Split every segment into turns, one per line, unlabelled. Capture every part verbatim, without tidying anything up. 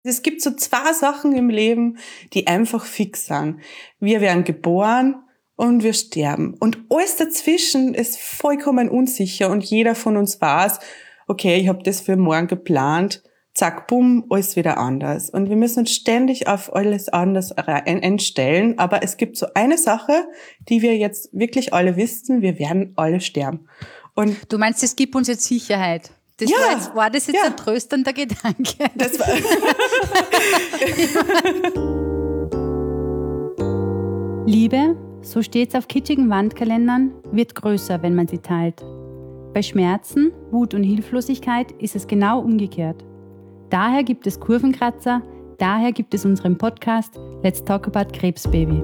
Es gibt so zwei Sachen im Leben, die einfach fix sind. Wir werden geboren und wir sterben. Und alles dazwischen ist vollkommen unsicher und jeder von uns weiß, okay, ich habe das für morgen geplant, zack, bumm, alles wieder anders. Und wir müssen uns ständig auf alles anders einstellen. Aber es gibt so eine Sache, die wir jetzt wirklich alle wissen, wir werden alle sterben. Und
du meinst, es gibt uns jetzt Sicherheit? Das
ja,
war, jetzt, war das jetzt
ja.
ein tröstender Gedanke?
Das war
Liebe, so steht's auf kitschigen Wandkalendern, wird größer, wenn man sie teilt. Bei Schmerzen, Wut und Hilflosigkeit ist es genau umgekehrt. Daher gibt es Kurvenkratzer, daher gibt es unseren Podcast Let's Talk About Krebsbaby.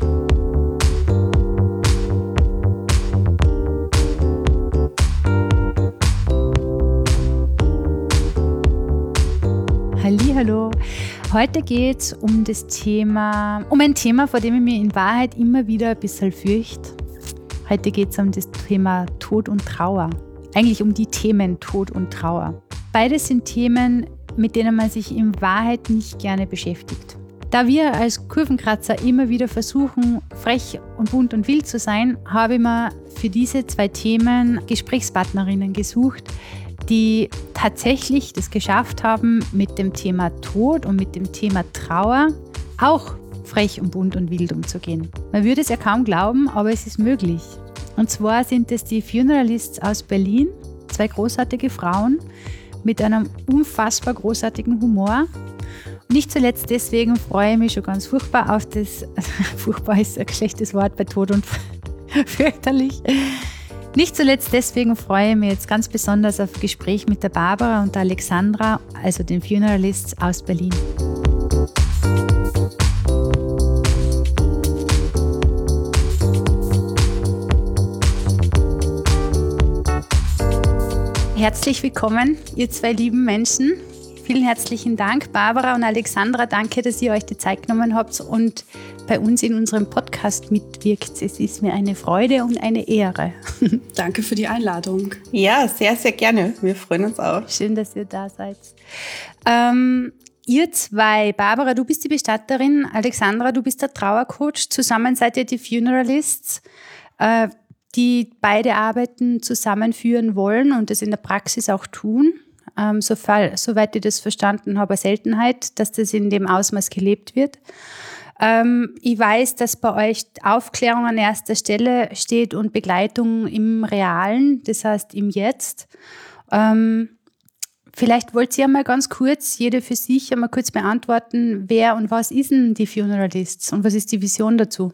Hallihallo. Heute geht es um das Thema, um ein Thema, vor dem ich mich in Wahrheit immer wieder ein bisschen fürchte. Heute geht es um das Thema Tod und Trauer. Eigentlich um die Themen Tod und Trauer. Beides sind Themen, mit denen man sich in Wahrheit nicht gerne beschäftigt. Da wir als Kurvenkratzer immer wieder versuchen, frech und bunt und wild zu sein, habe ich mir für diese zwei Themen Gesprächspartnerinnen gesucht, die tatsächlich das geschafft haben, mit dem Thema Tod und mit dem Thema Trauer auch frech und bunt und wild umzugehen. Man würde es ja kaum glauben, aber es ist möglich. Und zwar sind es die Funeralists aus Berlin, zwei großartige Frauen mit einem unfassbar großartigen Humor. Nicht zuletzt deswegen freue ich mich schon ganz furchtbar auf das, furchtbar ist ein schlechtes Wort bei Tod und fürchterlich. Nicht zuletzt deswegen freue ich mich jetzt ganz besonders auf ein Gespräch mit der Barbara und der Alexandra, also den Funeralists aus Berlin. Herzlich willkommen, ihr zwei lieben Menschen. Vielen herzlichen Dank, Barbara und Alexandra. Danke, dass ihr euch die Zeit genommen habt und bei uns in unserem Podcast mitwirkt. Es ist mir eine Freude und eine Ehre.
Danke für die Einladung.
Ja, sehr, sehr gerne. Wir freuen uns auch.
Schön, dass ihr da seid. Ähm, ihr zwei, Barbara, du bist die Bestatterin, Alexandra, du bist der Trauercoach. Zusammen seid ihr die Funeralists, äh, die beide Arbeiten zusammenführen wollen und das in der Praxis auch tun. Ähm, so fall, soweit ich das verstanden habe, eine Seltenheit, dass das in dem Ausmaß gelebt wird. Ähm, ich weiß, dass bei euch Aufklärung an erster Stelle steht und Begleitung im Realen, das heißt im Jetzt. Ähm, vielleicht wollt ihr einmal ganz kurz, jede für sich, einmal kurz beantworten, wer und was ist denn die Funeralists und was ist die Vision dazu?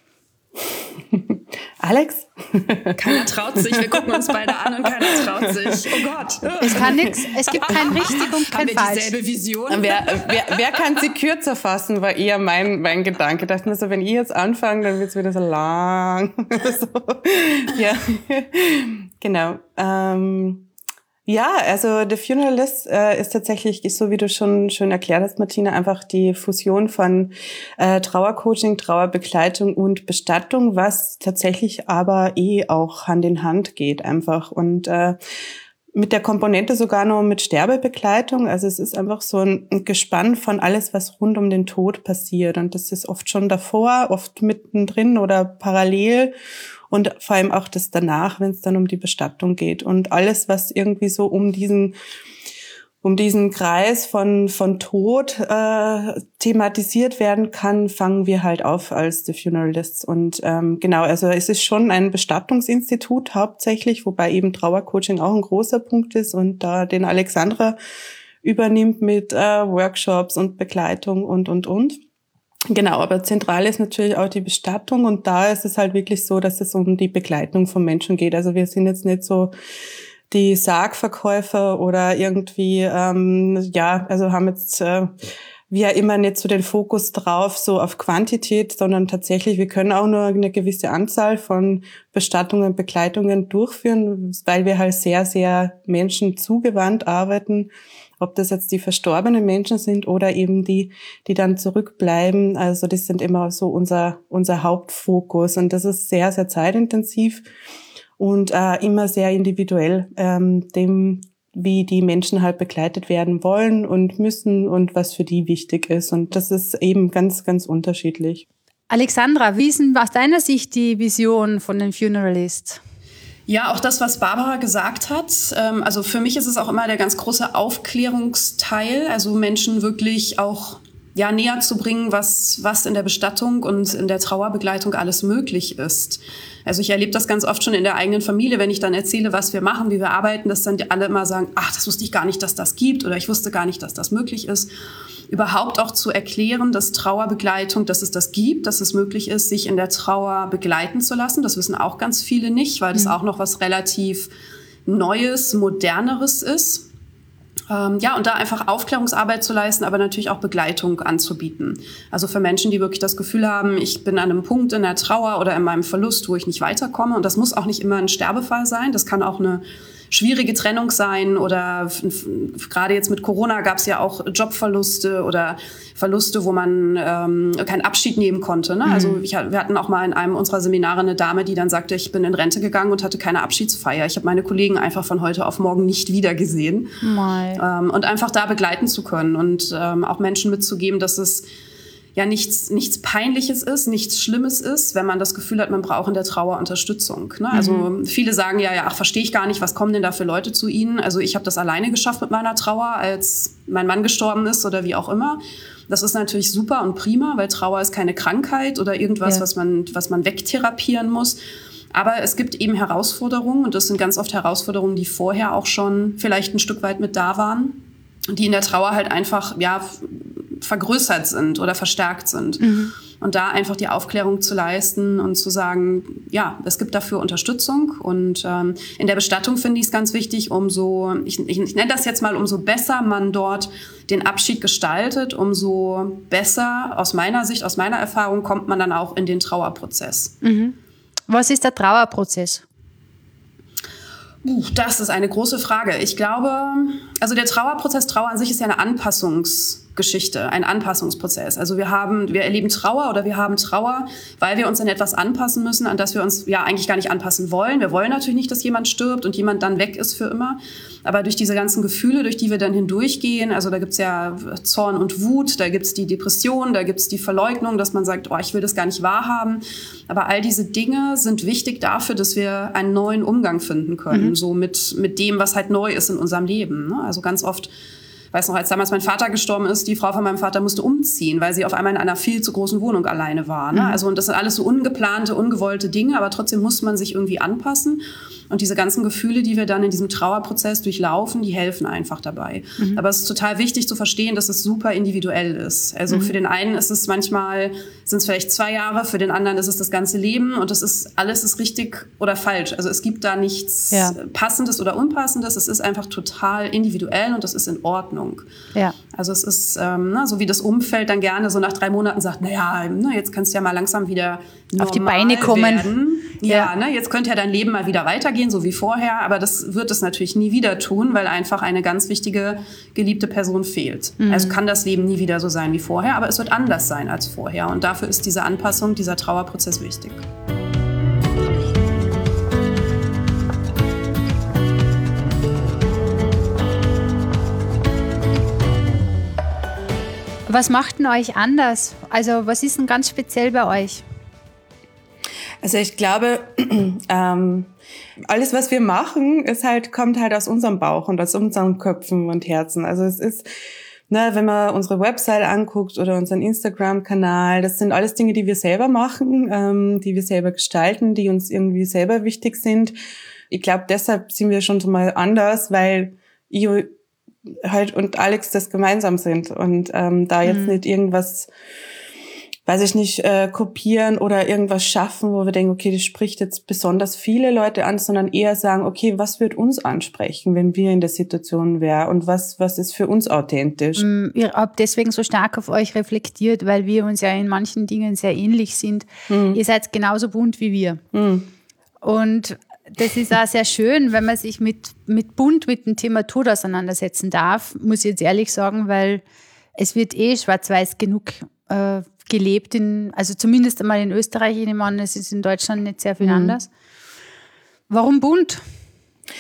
Alex?
Keiner traut sich, wir gucken uns beide an und keiner traut sich. Oh Gott.
Es kann nichts, es gibt kein richtig und kein
Haben wir
falsch.
dieselbe Vision?
Wer, wer, wer kann sie kürzer fassen, war eher mein, mein Gedanke. Ich dachte mir so, wenn ich jetzt anfange, dann wird es wieder so lang. so. Ja, genau. Ähm, ja, also The Funeralist äh, ist tatsächlich, so wie du schon schön erklärt hast, Martina, einfach die Fusion von äh, Trauercoaching, Trauerbegleitung und Bestattung, was tatsächlich aber eh auch Hand in Hand geht einfach. Und äh, mit der Komponente sogar noch mit Sterbebegleitung. Also es ist einfach so ein Gespann von alles, was rund um den Tod passiert. Und das ist oft schon davor, oft mittendrin oder parallel. Und vor allem auch das danach, wenn es dann um die Bestattung geht. Und alles, was irgendwie so um diesen um diesen Kreis von von Tod äh, thematisiert werden kann, fangen wir halt auf als The Funeralists. Und ähm, genau, also es ist schon ein Bestattungsinstitut hauptsächlich, wobei eben Trauercoaching auch ein großer Punkt ist und da den Alexandra übernimmt mit äh, Workshops und Begleitung und, und, und. Genau, aber zentral ist natürlich auch die Bestattung und da ist es halt wirklich so, dass es um die Begleitung von Menschen geht. Also wir sind jetzt nicht so die Sargverkäufer oder irgendwie, ähm, ja, also haben jetzt äh, wir immer nicht so den Fokus drauf, so auf Quantität, sondern tatsächlich, wir können auch nur eine gewisse Anzahl von Bestattungen, Begleitungen durchführen, weil wir halt sehr, sehr menschenzugewandt arbeiten. Ob das jetzt die verstorbenen Menschen sind oder eben die, die dann zurückbleiben. Also das sind immer so unser, unser Hauptfokus. Und das ist sehr, sehr zeitintensiv und äh, immer sehr individuell. Ähm, dem wie die Menschen halt begleitet werden wollen und müssen und was für die wichtig ist. Und das ist eben ganz, ganz unterschiedlich.
Alexandra, wie ist denn aus deiner Sicht die Vision von den Funeralists?
Ja, auch das, was Barbara gesagt hat. Also für mich ist es auch immer der ganz große Aufklärungsteil, also Menschen wirklich auch ja, näher zu bringen, was, was in der Bestattung und in der Trauerbegleitung alles möglich ist. Also ich erlebe das ganz oft schon in der eigenen Familie, wenn ich dann erzähle, was wir machen, wie wir arbeiten, dass dann alle immer sagen, ach, das wusste ich gar nicht, dass das gibt oder ich wusste gar nicht, dass das möglich ist. Überhaupt auch zu erklären, dass Trauerbegleitung, dass es das gibt, dass es möglich ist, sich in der Trauer begleiten zu lassen. Das wissen auch ganz viele nicht, weil das mhm. auch noch was relativ Neues, Moderneres ist. Ähm, ja, und da einfach Aufklärungsarbeit zu leisten, aber natürlich auch Begleitung anzubieten. Also für Menschen, die wirklich das Gefühl haben, ich bin an einem Punkt in der Trauer oder in meinem Verlust, wo ich nicht weiterkomme. Und das muss auch nicht immer ein Sterbefall sein. Das kann auch eine schwierige Trennung sein oder f- f- gerade jetzt mit Corona gab es ja auch Jobverluste oder Verluste, wo man ähm, keinen Abschied nehmen konnte. Ne? Mhm. Also ich, wir hatten auch mal in einem unserer Seminare eine Dame, die dann sagte, ich bin in Rente gegangen und hatte keine Abschiedsfeier. Ich habe meine Kollegen einfach von heute auf morgen nicht wieder gesehen. Ähm, und einfach da begleiten zu können und ähm, auch Menschen mitzugeben, dass es ja nichts, nichts Peinliches ist, nichts Schlimmes ist, wenn man das Gefühl hat, man braucht in der Trauer Unterstützung. Ne? Also mhm. viele sagen ja, ja, ach, verstehe ich gar nicht, was kommen denn da für Leute zu Ihnen? Also ich habe das alleine geschafft mit meiner Trauer, als mein Mann gestorben ist oder wie auch immer. Das ist natürlich super und prima, weil Trauer ist keine Krankheit oder irgendwas, ja. was man, was man wegtherapieren muss. Aber es gibt eben Herausforderungen und das sind ganz oft Herausforderungen, die vorher auch schon vielleicht ein Stück weit mit da waren, die in der Trauer halt einfach, ja, vergrößert sind oder verstärkt sind. Mhm. Und da einfach die Aufklärung zu leisten und zu sagen, ja, es gibt dafür Unterstützung. Und ähm, in der Bestattung finde ich es ganz wichtig, umso, ich, ich, ich nenne das jetzt mal, umso besser man dort den Abschied gestaltet, umso besser, aus meiner Sicht, aus meiner Erfahrung, kommt man dann auch in den Trauerprozess.
Mhm. Was ist der Trauerprozess?
Uh, das ist eine große Frage. Ich glaube, also der Trauerprozess, Trauer an sich ist ja eine Anpassungsgeschichte, ein Anpassungsprozess. Also wir haben, wir erleben Trauer oder wir haben Trauer, weil wir uns an etwas anpassen müssen, an das wir uns ja eigentlich gar nicht anpassen wollen. Wir wollen natürlich nicht, dass jemand stirbt und jemand dann weg ist für immer. Aber durch diese ganzen Gefühle, durch die wir dann hindurchgehen, also da gibt's ja Zorn und Wut, da gibt's die Depression, da gibt's die Verleugnung, dass man sagt, oh, ich will das gar nicht wahrhaben. Aber all diese Dinge sind wichtig dafür, dass wir einen neuen Umgang finden können, mhm. so mit, mit dem, was halt neu ist in unserem Leben. Ne? Also ganz oft, ich weiß noch, als damals mein Vater gestorben ist, die Frau von meinem Vater musste umziehen, weil sie auf einmal in einer viel zu großen Wohnung alleine war. Ne? Mhm. Also und das sind alles so ungeplante, ungewollte Dinge, aber trotzdem muss man sich irgendwie anpassen. Und diese ganzen Gefühle, die wir dann in diesem Trauerprozess durchlaufen, die helfen einfach dabei. Mhm. Aber es ist total wichtig zu verstehen, dass es super individuell ist. Also mhm. für den einen ist es manchmal, sind es vielleicht zwei Jahre, für den anderen ist es das ganze Leben. Und das ist, alles ist richtig oder falsch. Also es gibt da nichts ja. Passendes oder Unpassendes. Es ist einfach total individuell und das ist in Ordnung. Ja. Also es ist ähm, ne, so wie das Umfeld dann gerne so nach drei Monaten sagt, naja, ne, jetzt kannst du ja mal langsam wieder
auf die Beine kommen.
Werden. Ja, ja. Ne, jetzt könnte ja dein Leben mal wieder weitergehen, so wie vorher. Aber das wird es natürlich nie wieder tun, weil einfach eine ganz wichtige, geliebte Person fehlt. Mhm. Also kann das Leben nie wieder so sein wie vorher, aber es wird anders sein als vorher. Und dafür ist diese Anpassung, dieser Trauerprozess wichtig.
Was macht denn euch anders? Also was ist denn ganz speziell bei euch?
Also ich glaube, ähm, alles, was wir machen, ist halt, kommt halt aus unserem Bauch und aus unseren Köpfen und Herzen. Also es ist, ne, wenn man unsere Website anguckt oder unseren Instagram-Kanal, das sind alles Dinge, die wir selber machen, ähm, die wir selber gestalten, die uns irgendwie selber wichtig sind. Ich glaube, deshalb sind wir schon so mal anders, weil ich halt und Alex das gemeinsam sind und ähm, da jetzt mhm. nicht irgendwas, weiß ich nicht, äh, kopieren oder irgendwas schaffen, wo wir denken, okay, das spricht jetzt besonders viele Leute an, sondern eher sagen, okay, was wird uns ansprechen, wenn wir in der Situation wären und was was ist für uns authentisch?
Mhm, ihr habt deswegen so stark auf euch reflektiert, weil wir uns ja in manchen Dingen sehr ähnlich sind. Mhm. Ihr seid genauso bunt wie wir. Mhm. Und das ist auch sehr schön, wenn man sich mit, mit bunt mit dem Thema Tod auseinandersetzen darf, muss ich jetzt ehrlich sagen, weil es wird eh schwarz-weiß genug äh, gelebt, in, also zumindest einmal in Österreich, ich nehme an, es ist in Deutschland nicht sehr viel mhm. anders. Warum bunt?
Ja,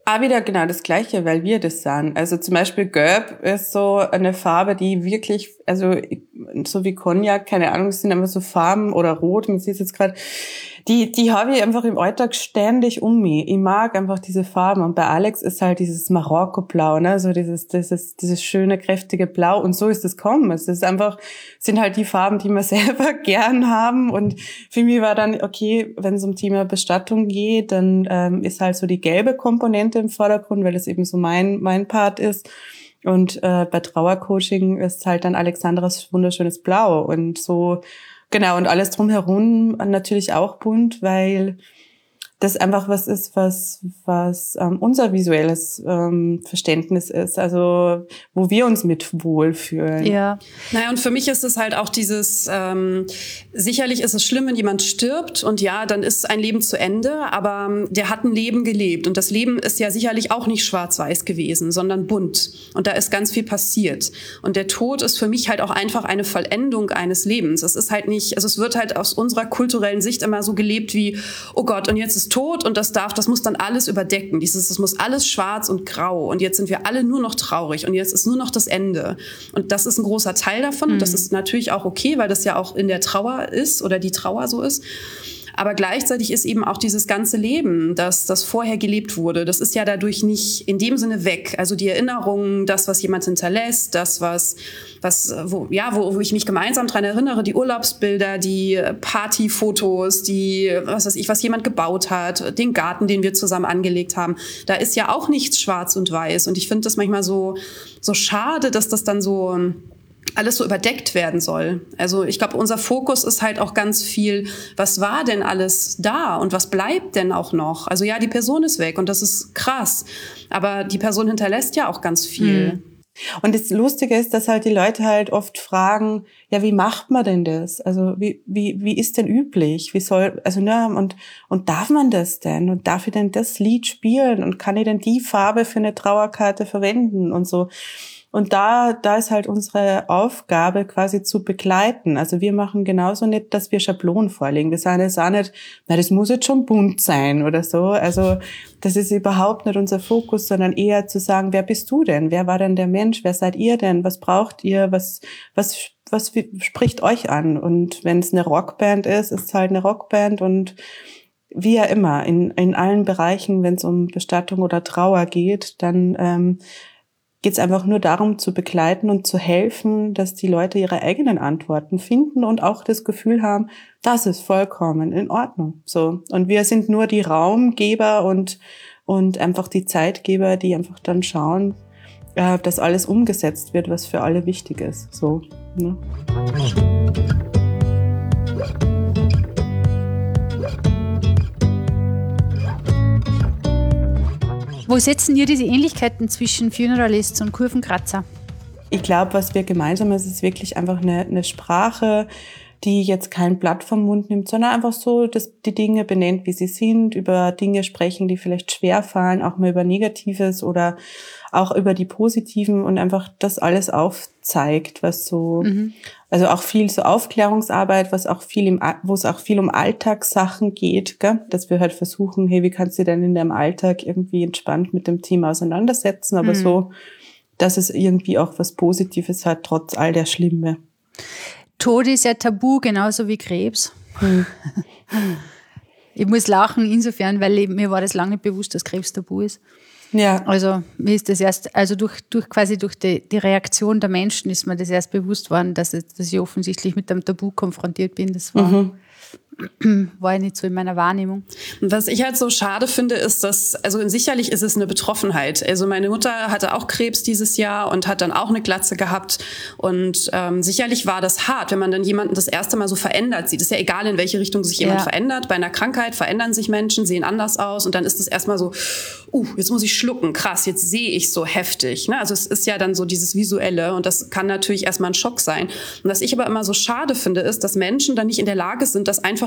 auch wieder genau das Gleiche, weil wir das sind. Also zum Beispiel Gelb ist so eine Farbe, die wirklich, also so wie Cognac, keine Ahnung, es sind einfach so Farben oder Rot, man sieht es jetzt gerade, die die habe ich einfach im Alltag ständig um mich. Ich mag einfach diese Farben und bei Alex ist halt dieses Marokko-Blau, ne, so dieses dieses dieses schöne, kräftige Blau und so ist es gekommen. Es ist einfach, sind halt die Farben, die wir selber gern haben und für mich war dann, okay, wenn es um Thema Bestattung geht, dann ähm, ist halt so die gelbe Komponente im Vordergrund, weil es eben so mein mein Part ist. Und äh, bei Trauercoaching ist halt dann Alexandras wunderschönes Blau und so, genau, und alles drumherum natürlich auch bunt, weil das einfach was ist, was was ähm, unser visuelles ähm, Verständnis ist, also wo wir uns mit wohlfühlen.
Ja.
Naja, und für mich ist es halt auch dieses, ähm, sicherlich ist es schlimm, wenn jemand stirbt und ja, dann ist ein Leben zu Ende, aber ähm, der hat ein Leben gelebt und das Leben ist ja sicherlich auch nicht schwarz-weiß gewesen, sondern bunt und da ist ganz viel passiert und der Tod ist für mich halt auch einfach eine Vollendung eines Lebens. Es ist halt nicht, also es wird halt aus unserer kulturellen Sicht immer so gelebt wie, oh Gott, und jetzt ist tot und das darf, das muss dann alles überdecken. Dieses, das muss alles schwarz und grau und jetzt sind wir alle nur noch traurig und jetzt ist nur noch das Ende. Und das ist ein großer Teil davon. Mhm. Und das ist natürlich auch okay, weil das ja auch in der Trauer ist oder die Trauer so ist. Aber gleichzeitig ist eben auch dieses ganze Leben, das, das vorher gelebt wurde, das ist ja dadurch nicht in dem Sinne weg. Also die Erinnerungen, das, was jemand hinterlässt, das, was, was, wo, ja, wo, wo ich mich gemeinsam dran erinnere, die Urlaubsbilder, die Partyfotos, die, was weiß ich, was jemand gebaut hat, den Garten, den wir zusammen angelegt haben. Da ist ja auch nichts schwarz und weiß. Und ich finde das manchmal so, so schade, dass das dann so alles so überdeckt werden soll. Also ich glaube, unser Fokus ist halt auch ganz viel, was war denn alles da und was bleibt denn auch noch? Also ja, die Person ist weg und das ist krass, aber die Person hinterlässt ja auch ganz viel.
Mhm. Und das Lustige ist, dass halt die Leute halt oft fragen, ja, wie macht man denn das? Also wie wie wie ist denn üblich? Wie soll, also ne, und und darf man das denn? Und darf ich denn das Lied spielen? Und kann ich denn die Farbe für eine Trauerkarte verwenden und so? Und da, da ist halt unsere Aufgabe quasi zu begleiten. Also wir machen genauso nicht, dass wir Schablonen vorlegen. Wir sagen jetzt auch nicht, na, das muss jetzt schon bunt sein oder so. Also das ist überhaupt nicht unser Fokus, sondern eher zu sagen, wer bist du denn? Wer war denn der Mensch? Wer seid ihr denn? Was braucht ihr? Was, was, was spricht euch an? Und wenn es eine Rockband ist, ist es halt eine Rockband und wie ja immer, in, in allen Bereichen, wenn es um Bestattung oder Trauer geht, dann, ähm, geht es einfach nur darum, zu begleiten und zu helfen, dass die Leute ihre eigenen Antworten finden und auch das Gefühl haben, das ist vollkommen in Ordnung. So. Und wir sind nur die Raumgeber und, und einfach die Zeitgeber, die einfach dann schauen, äh, dass alles umgesetzt wird, was für alle wichtig ist. So, ne?
Wo setzen ihr diese Ähnlichkeiten zwischen Funeralists und Kurvenkratzer?
Ich glaube, was wir gemeinsam ist, ist wirklich einfach eine, eine Sprache, die jetzt kein Blatt vom Mund nimmt, sondern einfach so, dass die Dinge benennt, wie sie sind, über Dinge sprechen, die vielleicht schwer fallen, auch mal über Negatives oder auch über die Positiven und einfach das alles aufzeigt, was so, mhm. also auch viel so Aufklärungsarbeit, was auch viel im, wo es auch viel um Alltagssachen geht, gell? Dass wir halt versuchen, hey, wie kannst du denn in deinem Alltag irgendwie entspannt mit dem Thema auseinandersetzen, aber mhm. so, dass es irgendwie auch was Positives hat, trotz all der Schlimme.
Tod ist ja tabu, genauso wie Krebs. Hm. Ich muss lachen insofern, weil mir war das lange nicht bewusst, dass Krebs tabu ist.
Ja.
Also mir ist das erst, also durch, durch quasi durch die, die Reaktion der Menschen ist mir das erst bewusst worden, dass, es, dass ich offensichtlich mit einem Tabu konfrontiert bin. Das war, mhm. war ja nicht so in meiner Wahrnehmung.
Und was ich halt so schade finde, ist, dass, also sicherlich ist es eine Betroffenheit. Also meine Mutter hatte auch Krebs dieses Jahr und hat dann auch eine Glatze gehabt. Und ähm, sicherlich war das hart, wenn man dann jemanden das erste Mal so verändert sieht. Ist ja egal, in welche Richtung sich jemand ja. verändert. Bei einer Krankheit verändern sich Menschen, sehen anders aus. Und dann ist es erstmal so, uh, jetzt muss ich schlucken, krass, jetzt sehe ich so heftig. Ne? Also es ist ja dann so dieses Visuelle und das kann natürlich erstmal ein Schock sein. Und was ich aber immer so schade finde, ist, dass Menschen dann nicht in der Lage sind, das einfach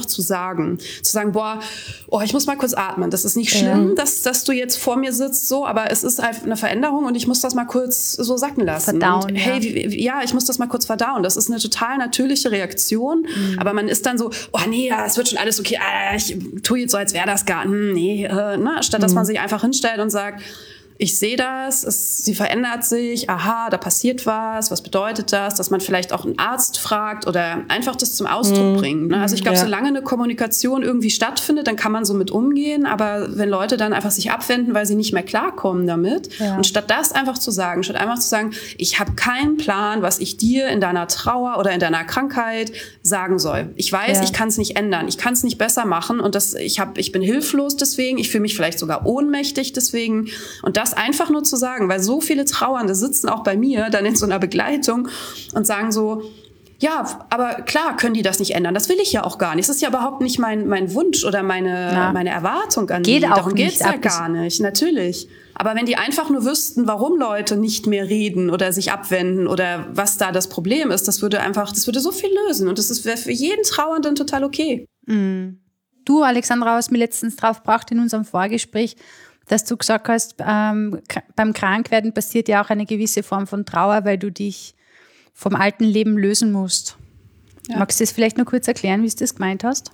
einfach zu sagen. Zu sagen, boah, oh, ich muss mal kurz atmen. Das ist nicht schlimm, ja. dass, dass du jetzt vor mir sitzt, so, aber es ist halt eine Veränderung und ich muss das mal kurz so sacken lassen.
Verdauen,
und, hey, ja. Wie, ja, ich muss das mal kurz verdauen. Das ist eine total natürliche Reaktion, mhm. aber man ist dann so, oh nee, ja, es wird schon alles okay, ah, ich tue jetzt so, als wäre das gar, hm, nee, äh, ne? Statt dass mhm. man sich einfach hinstellt und sagt, ich sehe das, es, sie verändert sich, aha, da passiert was, was bedeutet das, dass man vielleicht auch einen Arzt fragt oder einfach das zum Ausdruck mm. bringt. Ne? Also ich glaube, ja. solange eine Kommunikation irgendwie stattfindet, dann kann man so mit umgehen, aber wenn Leute dann einfach sich abwenden, weil sie nicht mehr klarkommen damit ja. und statt das einfach zu sagen, statt einfach zu sagen, ich habe keinen Plan, was ich dir in deiner Trauer oder in deiner Krankheit sagen soll. Ich weiß, ja. ich kann es nicht ändern, ich kann es nicht besser machen und das, ich, hab, ich bin hilflos deswegen, ich fühle mich vielleicht sogar ohnmächtig deswegen und das einfach nur zu sagen, weil so viele Trauernde sitzen auch bei mir dann in so einer Begleitung und sagen so, ja, aber klar können die das nicht ändern. Das will ich ja auch gar nicht. Das ist ja überhaupt nicht mein, mein Wunsch oder meine, ja. meine Erwartung an
Geht
die.
Auch
Darum geht es ja
ab.
gar nicht, natürlich. Aber wenn die einfach nur wüssten, warum Leute nicht mehr reden oder sich abwenden oder was da das Problem ist, das würde einfach, das würde so viel lösen. Und das wäre für jeden Trauernden total okay.
Mhm. Du, Alexandra, hast mir letztens drauf gebracht in unserem Vorgespräch, dass du gesagt hast, ähm, beim Krankwerden passiert ja auch eine gewisse Form von Trauer, weil du dich vom alten Leben lösen musst. Ja. Magst du das vielleicht noch kurz erklären, wie du das gemeint hast?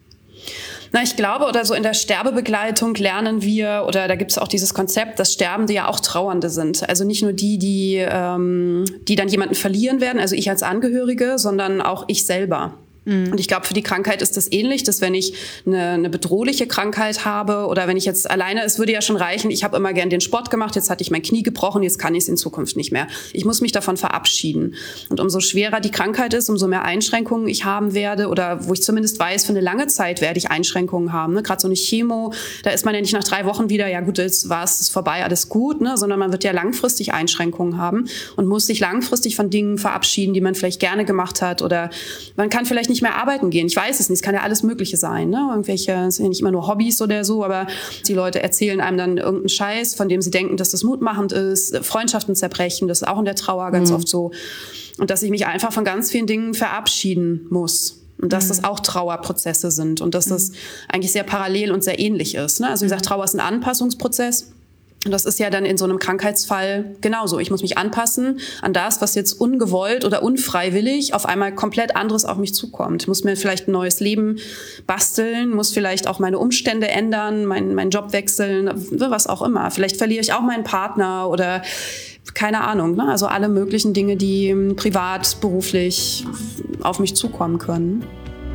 Na, ich glaube, oder so in der Sterbebegleitung lernen wir, oder da gibt es auch dieses Konzept, dass Sterbende ja auch Trauernde sind. Also nicht nur die, die, ähm, die dann jemanden verlieren werden, also ich als Angehörige, sondern auch ich selber. Und ich glaube, für die Krankheit ist das ähnlich, dass wenn ich eine, eine bedrohliche Krankheit habe oder wenn ich jetzt alleine, es würde ja schon reichen, ich habe immer gern den Sport gemacht, jetzt hatte ich mein Knie gebrochen, jetzt kann ich es in Zukunft nicht mehr. Ich muss mich davon verabschieden. Und umso schwerer die Krankheit ist, umso mehr Einschränkungen ich haben werde oder wo ich zumindest weiß, für eine lange Zeit werde ich Einschränkungen haben. Ne? Gerade so eine Chemo, da ist man ja nicht nach drei Wochen wieder, ja gut, jetzt war es vorbei, alles gut, ne? Sondern man wird ja langfristig Einschränkungen haben und muss sich langfristig von Dingen verabschieden, die man vielleicht gerne gemacht hat oder man kann vielleicht nicht mehr arbeiten gehen. Ich weiß es nicht. Es kann ja alles Mögliche sein. Ne? Irgendwelche, es sind ja nicht immer nur Hobbys oder so, aber die Leute erzählen einem dann irgendeinen Scheiß, von dem sie denken, dass das mutmachend ist. Freundschaften zerbrechen, das ist auch in der Trauer ganz mhm. oft so. Und dass ich mich einfach von ganz vielen Dingen verabschieden muss. Und dass mhm. das auch Trauerprozesse sind und dass mhm. das eigentlich sehr parallel und sehr ähnlich ist. Ne? Also wie gesagt, Trauer ist ein Anpassungsprozess. Und das ist ja dann in so einem Krankheitsfall genauso. Ich muss mich anpassen an das, was jetzt ungewollt oder unfreiwillig auf einmal komplett anderes auf mich zukommt. Ich muss mir vielleicht ein neues Leben basteln, muss vielleicht auch meine Umstände ändern, meinen meinen Job wechseln, was auch immer. Vielleicht verliere ich auch meinen Partner oder keine Ahnung. Ne? Also alle möglichen Dinge, die privat, beruflich auf mich zukommen können.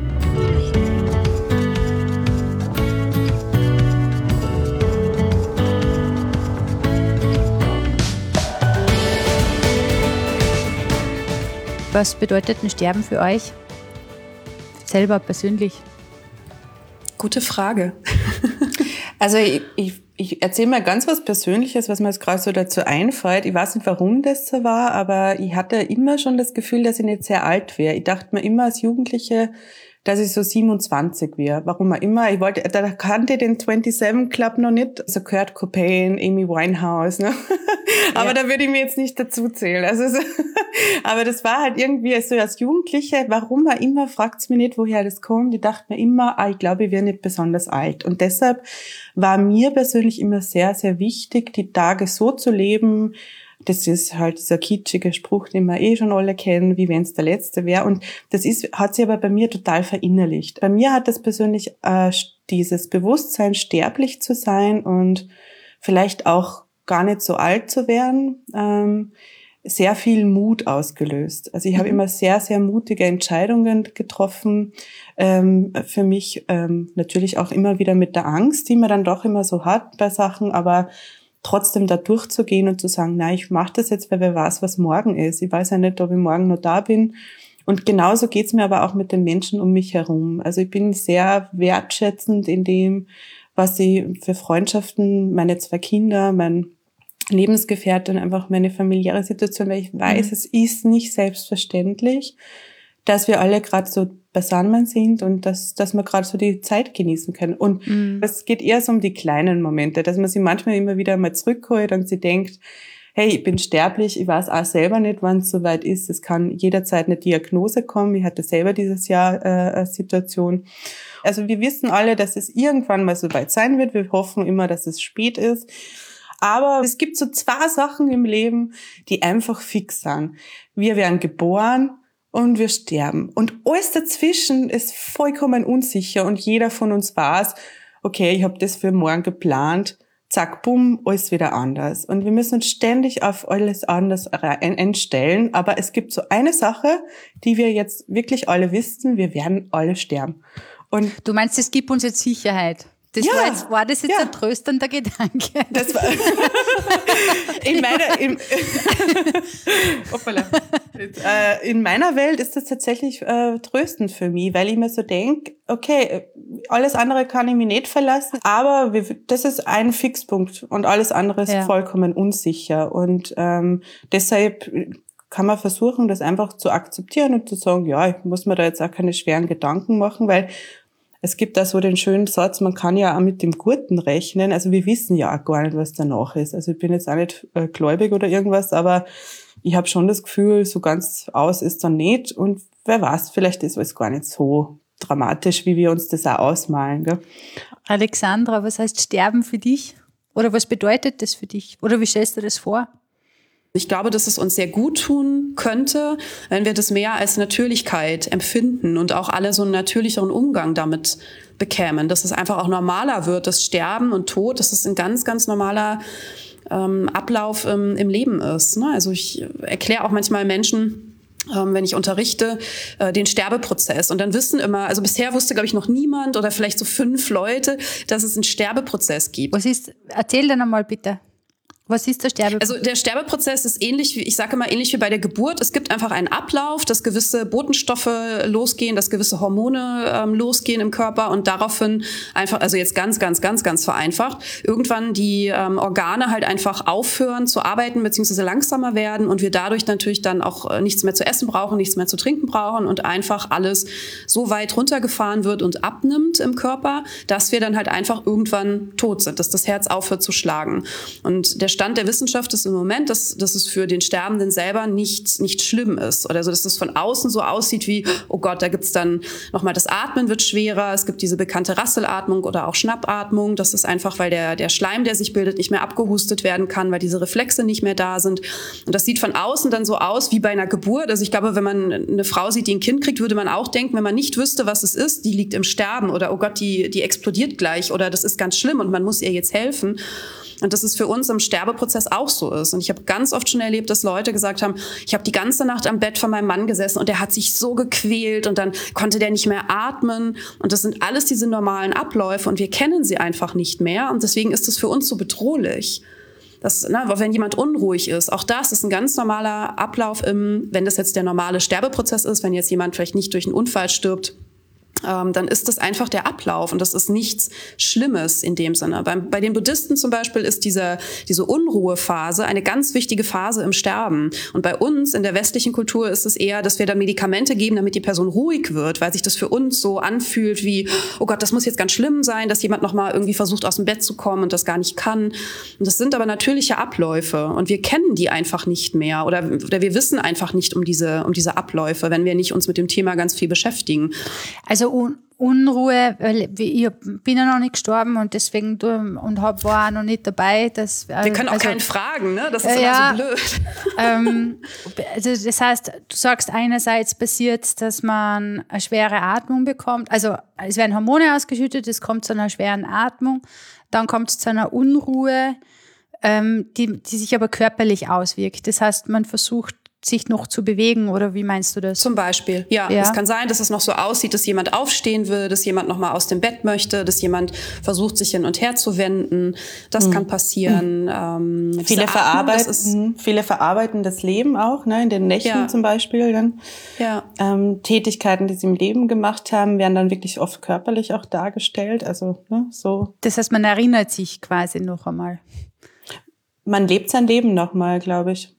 Was bedeutet ein Sterben für euch? Selber, persönlich?
Gute Frage.
Also ich, ich, ich erzähle mal ganz was Persönliches, was mir jetzt gerade so dazu einfällt. Ich weiß nicht, warum das so war, aber ich hatte immer schon das Gefühl, dass ich nicht sehr alt wäre. Ich dachte mir immer als Jugendliche, dass ich so siebenundzwanzig wäre. Warum auch immer. Ich wollte, da kannte ich den siebenundzwanzig Club noch nicht. So Kurt Cobain, Amy Winehouse, ne? Aber ja. da würde ich mir jetzt nicht dazu zählen. Also so, aber das war halt irgendwie so als Jugendliche, warum auch immer, fragt's mich nicht, woher das kommt. Ich dachte mir immer, ah, ich glaube, ich wäre nicht besonders alt. Und deshalb war mir persönlich immer sehr, sehr wichtig, die Tage so zu leben. Das ist halt dieser kitschige Spruch, den wir eh schon alle kennen, wie wenn es der letzte wäre. Und das ist, hat sich aber bei mir total verinnerlicht. Bei mir hat das persönlich äh, dieses Bewusstsein, sterblich zu sein und vielleicht auch gar nicht so alt zu werden, ähm, sehr viel Mut ausgelöst. Also ich habe mhm. immer sehr, sehr mutige Entscheidungen getroffen. Ähm, für mich ähm, natürlich auch immer wieder mit der Angst, die man dann doch immer so hat bei Sachen, aber trotzdem da durchzugehen und zu sagen, nein, ich mache das jetzt, weil wer weiß, was morgen ist. Ich weiß ja nicht, ob ich morgen noch da bin. Und genauso geht's mir aber auch mit den Menschen um mich herum. Also ich bin sehr wertschätzend in dem, was ich für Freundschaften, meine zwei Kinder, mein Lebensgefährte und einfach meine familiäre Situation, weil ich weiß, mhm. es ist nicht selbstverständlich, dass wir alle gerade so beisammen sind und dass dass wir gerade so die Zeit genießen können. Und es mhm. geht eher so um die kleinen Momente, dass man sich manchmal immer wieder mal zurückholt und sie denkt, hey, ich bin sterblich, ich weiß auch selber nicht, wann es soweit ist. Es kann jederzeit eine Diagnose kommen. Ich hatte selber dieses Jahr äh, eine Situation. Also wir wissen alle, dass es irgendwann mal soweit sein wird. Wir hoffen immer, dass es spät ist. Aber es gibt so zwei Sachen im Leben, die einfach fix sind. Wir werden geboren und wir sterben. Und alles dazwischen ist vollkommen unsicher und jeder von uns weiß, okay, ich habe das für morgen geplant, zack, bumm, alles wieder anders. Und wir müssen uns ständig auf alles anders einstellen. Aber es gibt so eine Sache, die wir jetzt wirklich alle wissen, wir werden alle sterben. Und
du meinst, es gibt uns jetzt Sicherheit? Das
ja,
war, jetzt, war das jetzt
ja.
ein tröstender Gedanke?
Das war in meiner in, in meiner Welt ist das tatsächlich äh, tröstend für mich, weil ich mir so denke, okay, alles andere kann ich mir nicht verlassen, aber wir, das ist ein Fixpunkt und alles andere ist ja. vollkommen unsicher und ähm, deshalb kann man versuchen, das einfach zu akzeptieren und zu sagen, ja, ich muss mir da jetzt auch keine schweren Gedanken machen, weil es gibt da so den schönen Satz, man kann ja auch mit dem Guten rechnen. Also wir wissen ja auch gar nicht, was danach ist. Also ich bin jetzt auch nicht äh, gläubig oder irgendwas, aber ich habe schon das Gefühl, so ganz aus ist dann nicht. Und wer weiß, vielleicht ist alles gar nicht so dramatisch, wie wir uns das auch ausmalen. Gell?
Alexandra, was heißt Sterben für dich? Oder was bedeutet das für dich? Oder wie stellst du das vor?
Ich glaube, dass es uns sehr gut tun könnte, wenn wir das mehr als Natürlichkeit empfinden und auch alle so einen natürlicheren Umgang damit bekämen. Dass es einfach auch normaler wird, dass Sterben und Tod, dass es ein ganz, ganz normaler ähm, Ablauf ähm, im Leben ist. Ne? Also ich erkläre auch manchmal Menschen, ähm, wenn ich unterrichte, äh, den Sterbeprozess. Und dann wissen immer, also bisher wusste, glaube ich, noch niemand oder vielleicht so fünf Leute, dass es einen Sterbeprozess gibt.
Was ist, erzähl dann einmal bitte. Was ist der Sterbeprozess?
Also der Sterbeprozess ist ähnlich wie, ich sage immer, ähnlich wie bei der Geburt. Es gibt einfach einen Ablauf, dass gewisse Botenstoffe losgehen, dass gewisse Hormone ähm, losgehen im Körper und daraufhin einfach, also jetzt ganz, ganz, ganz, ganz vereinfacht, irgendwann die ähm, Organe halt einfach aufhören zu arbeiten beziehungsweise langsamer werden und wir dadurch natürlich dann auch äh, nichts mehr zu essen brauchen, nichts mehr zu trinken brauchen und einfach alles so weit runtergefahren wird und abnimmt im Körper, dass wir dann halt einfach irgendwann tot sind, dass das Herz aufhört zu schlagen. Und der Stand der Wissenschaft ist im Moment, dass, dass es für den Sterbenden selber nicht, nicht schlimm ist. Oder so, dass es von außen so aussieht wie, oh Gott, da gibt's dann nochmal, das Atmen wird schwerer. Es gibt diese bekannte Rasselatmung oder auch Schnappatmung. Das ist einfach, weil der, der Schleim, der sich bildet, nicht mehr abgehustet werden kann, weil diese Reflexe nicht mehr da sind. Und das sieht von außen dann so aus wie bei einer Geburt. Also ich glaube, wenn man eine Frau sieht, die ein Kind kriegt, würde man auch denken, wenn man nicht wüsste, was es ist, die liegt im Sterben oder oh Gott, die, die explodiert gleich oder das ist ganz schlimm und man muss ihr jetzt helfen. Und dass es für uns im Sterbeprozess auch so ist. Und ich habe ganz oft schon erlebt, dass Leute gesagt haben, ich habe die ganze Nacht am Bett von meinem Mann gesessen und der hat sich so gequält und dann konnte der nicht mehr atmen. Und das sind alles diese normalen Abläufe und wir kennen sie einfach nicht mehr. Und deswegen ist es für uns so bedrohlich. Das, ne, wenn jemand unruhig ist, auch das ist ein ganz normaler Ablauf, im, wenn das jetzt der normale Sterbeprozess ist, wenn jetzt jemand vielleicht nicht durch einen Unfall stirbt, Ähm, dann ist das einfach der Ablauf und das ist nichts Schlimmes in dem Sinne. Beim, bei den Buddhisten zum Beispiel ist diese, diese Unruhephase eine ganz wichtige Phase im Sterben. Und bei uns in der westlichen Kultur ist es eher, dass wir da Medikamente geben, damit die Person ruhig wird, weil sich das für uns so anfühlt wie, oh Gott, das muss jetzt ganz schlimm sein, dass jemand nochmal irgendwie versucht, aus dem Bett zu kommen und das gar nicht kann. Und das sind aber natürliche Abläufe und wir kennen die einfach nicht mehr oder, oder wir wissen einfach nicht um diese, um diese Abläufe, wenn wir nicht uns mit dem Thema ganz viel beschäftigen.
Also Un- Unruhe, weil ich bin ja noch nicht gestorben und deswegen und hab, war auch noch nicht dabei. Dass,
wir können auch also, keinen fragen, ne? Das ist
äh,
immer
ja,
so blöd.
Ähm, also das heißt, du sagst einerseits passiert, dass man eine schwere Atmung bekommt, also es werden Hormone ausgeschüttet, es kommt zu einer schweren Atmung, dann kommt es zu einer Unruhe, ähm, die, die sich aber körperlich auswirkt. Das heißt, man versucht sich noch zu bewegen oder wie meinst du das?
Zum Beispiel, ja. ja. Es kann sein, dass es noch so aussieht, dass jemand aufstehen will, dass jemand noch mal aus dem Bett möchte, dass jemand versucht, sich hin und her zu wenden. Das mhm. kann passieren. Mhm. Ähm,
viele, verarbeiten, ist, viele verarbeiten das Leben auch, ne, in den Nächten ja. zum Beispiel. Dann.
Ja.
Ähm, Tätigkeiten, die sie im Leben gemacht haben, werden dann wirklich oft körperlich auch dargestellt. Also ne, so.
Das heißt, man erinnert sich quasi noch einmal.
Man lebt sein Leben noch mal, glaube ich.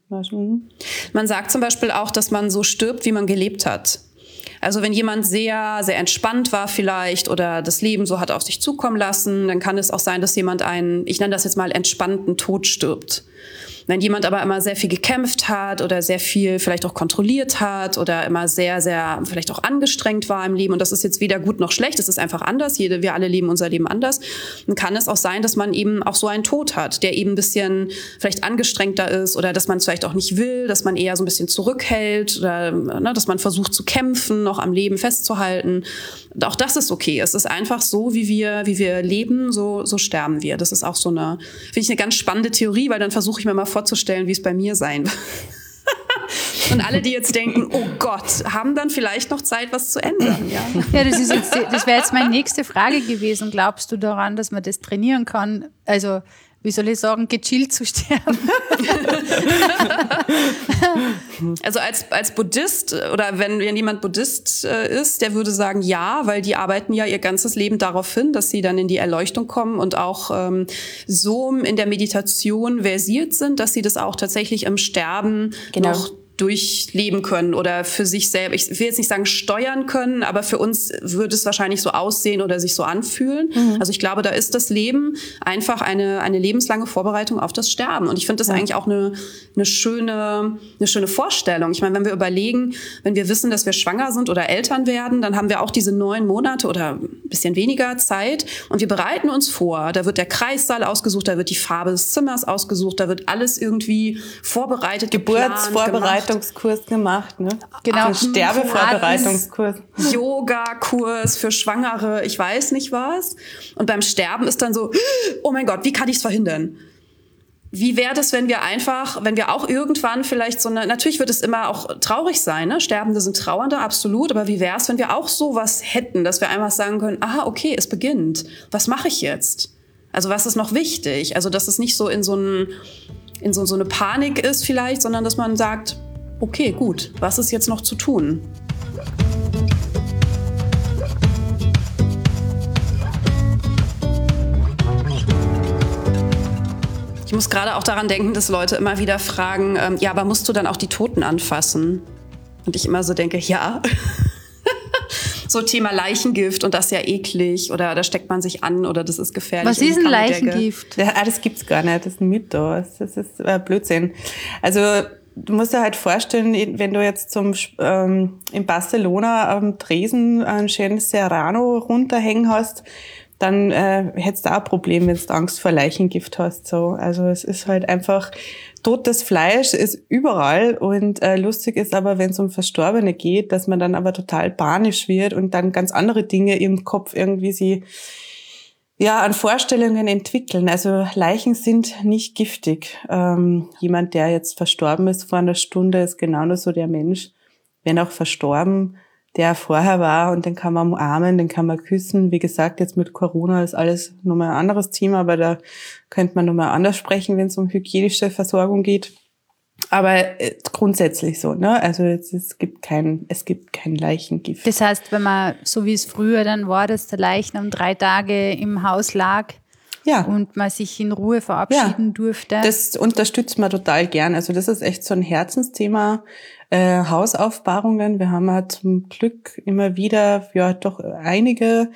Man sagt zum Beispiel auch, dass man so stirbt, wie man gelebt hat. Also wenn jemand sehr, sehr entspannt war vielleicht oder das Leben so hat auf sich zukommen lassen, dann kann es auch sein, dass jemand einen, ich nenne das jetzt mal entspannten Tod stirbt. Wenn jemand aber immer sehr viel gekämpft hat oder sehr viel vielleicht auch kontrolliert hat oder immer sehr, sehr vielleicht auch angestrengt war im Leben, und das ist jetzt weder gut noch schlecht, es ist einfach anders, jede, wir alle leben unser Leben anders, dann kann es auch sein, dass man eben auch so einen Tod hat, der eben ein bisschen vielleicht angestrengter ist oder dass man es vielleicht auch nicht will, dass man eher so ein bisschen zurückhält oder ne, dass man versucht zu kämpfen, noch am Leben festzuhalten. Und auch das ist okay. Es ist einfach so, wie wir, wie wir leben, so, so sterben wir. Das ist auch so eine, finde ich, eine ganz spannende Theorie, weil dann versuche ich mir mal vorzustellen, wie es bei mir sein wird. Und alle, die jetzt denken, oh Gott, haben dann vielleicht noch Zeit, was zu ändern. Ja,
ja das, ist jetzt, das wäre jetzt meine nächste Frage gewesen. Glaubst du daran, dass man das trainieren kann? Also, wie soll ich sagen, gechillt zu sterben?
Also als, als Buddhist oder wenn, wenn jemand Buddhist äh, ist, der würde sagen, ja, weil die arbeiten ja ihr ganzes Leben darauf hin, dass sie dann in die Erleuchtung kommen und auch ähm, so in der Meditation versiert sind, dass sie das auch tatsächlich im Sterben genau. noch durchleben können oder für sich selber, ich will jetzt nicht sagen steuern können, aber für uns würde es wahrscheinlich so aussehen oder sich so anfühlen. Mhm. Also ich glaube, da ist das Leben einfach eine eine lebenslange Vorbereitung auf das Sterben. Und ich finde das ja. eigentlich auch eine eine schöne eine schöne Vorstellung. Ich meine, wenn wir überlegen, wenn wir wissen, dass wir schwanger sind oder Eltern werden, dann haben wir auch diese neun Monate oder ein bisschen weniger Zeit und wir bereiten uns vor. Da wird der Kreissaal ausgesucht, da wird die Farbe des Zimmers ausgesucht, da wird alles irgendwie vorbereitet,
Geburtsvorbereitung. Kurs gemacht, ne?
Genau.
Ein Sterbevorbereitungskurs.
Yoga-Kurs für Schwangere, ich weiß nicht was. Und beim Sterben ist dann so, oh mein Gott, wie kann ich es verhindern? Wie wäre das, wenn wir einfach, wenn wir auch irgendwann vielleicht so eine, natürlich wird es immer auch traurig sein, ne? Sterbende sind Trauernde, absolut, aber wie wäre es, wenn wir auch sowas hätten, dass wir einfach sagen können, aha, okay, es beginnt. Was mache ich jetzt? Also was ist noch wichtig? Also dass es nicht so in so ein, in so, so eine Panik ist vielleicht, sondern dass man sagt, okay, gut, was ist jetzt noch zu tun? Ich muss gerade auch daran denken, dass Leute immer wieder fragen, ähm, ja, aber musst du dann auch die Toten anfassen? Und ich immer so denke, ja. So Thema Leichengift und das ist ja eklig oder da steckt man sich an oder das ist gefährlich.
Was ist ein Leichengift?
Ja, das gibt's gar nicht, das ist ein Mythos, das ist äh, Blödsinn. Also du musst dir halt vorstellen, wenn du jetzt zum ähm, in Barcelona am Tresen ein schönes Serrano runterhängen hast, dann äh, hättest du auch ein Problem, wenn du Angst vor Leichengift hast. So. Also es ist halt einfach, totes Fleisch ist überall und äh, lustig ist aber, wenn es um Verstorbene geht, dass man dann aber total panisch wird und dann ganz andere Dinge im Kopf irgendwie sie ja an Vorstellungen entwickeln. Also Leichen sind nicht giftig. Ähm, jemand, der jetzt verstorben ist vor einer Stunde, ist genau nur so der Mensch, wenn auch verstorben, der vorher war und den kann man umarmen, den kann man küssen. Wie gesagt, jetzt mit Corona ist alles nochmal ein anderes Thema, aber da könnte man nochmal anders sprechen, wenn es um hygienische Versorgung geht. Aber äh, grundsätzlich so, ne? Also es, es gibt kein, es gibt kein Leichengift.
Das heißt, wenn man, so wie es früher dann war, dass der Leichnam drei Tage im Haus lag, ja. und man sich in Ruhe verabschieden ja. durfte.
Das unterstützt man total gern. Also das ist echt so ein Herzensthema, äh, Hausaufbahrungen. Wir haben halt zum Glück immer wieder, ja, doch einige,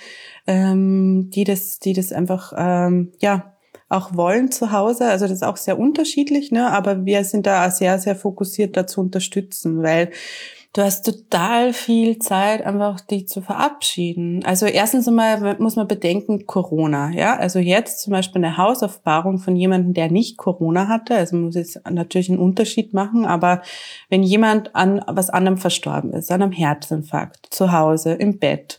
ähm, die das, die das einfach, ähm, ja, auch wollen zu Hause. Also das ist auch sehr unterschiedlich, ne? Aber wir sind da sehr, sehr fokussiert, da zu unterstützen, weil du hast total viel Zeit, einfach dich zu verabschieden. Also erstens einmal muss man bedenken, Corona, ja. Also jetzt zum Beispiel eine Hausaufbahrung von jemandem, der nicht Corona hatte. Also man muss jetzt natürlich einen Unterschied machen, aber wenn jemand an was anderem verstorben ist, an einem Herzinfarkt, zu Hause, im Bett,